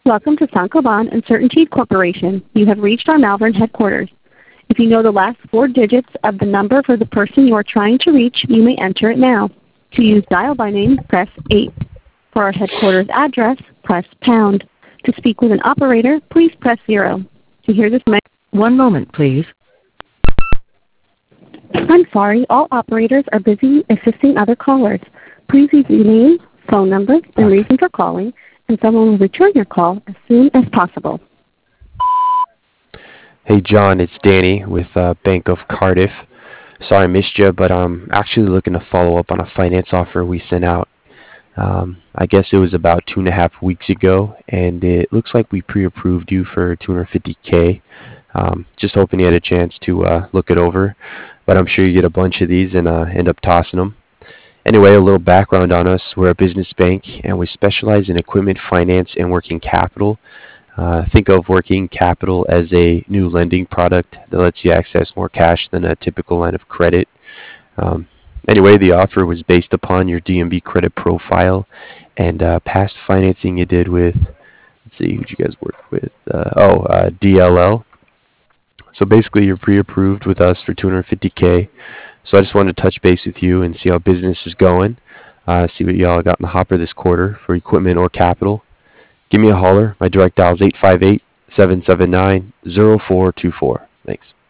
Welcome to Saint-Gobain and CertainTeed Corporation. You have reached our Malvern headquarters. If you know the last 4 digits of the number for the person you are trying to reach, you may enter it now. To use dial by name, press 8. For our headquarters address, press pound. To speak with an operator, please press 0. To hear this message, 1 moment, please. I'm sorry, all operators are busy assisting other callers. Please leave your name, phone number, and reason for calling, and someone will return your call as soon as possible. Hey John, it's Danny with Bank of Cardiff. Sorry I missed you, but I'm actually looking to follow up on a finance offer we sent out. I guess it was about 2.5 weeks ago, and it looks like we pre-approved you for 250K. Just hoping you had a chance to look it over, but I'm sure you get a bunch of these and end up tossing them. Anyway, a little background on us. We're a business bank, and we specialize in equipment finance and working capital. Think of working capital as a new lending product that lets you access more cash than a typical line of credit. Anyway, the offer was based upon your DNB credit profile and past financing you did with, let's see, who'd you guys work with? DLL. So basically, you're pre-approved with us for 250K. So I just wanted to touch base with you and see how business is going. See what y'all got in the hopper this quarter for equipment or capital. Give me a holler. My direct dial is 858-779-0424. Thanks.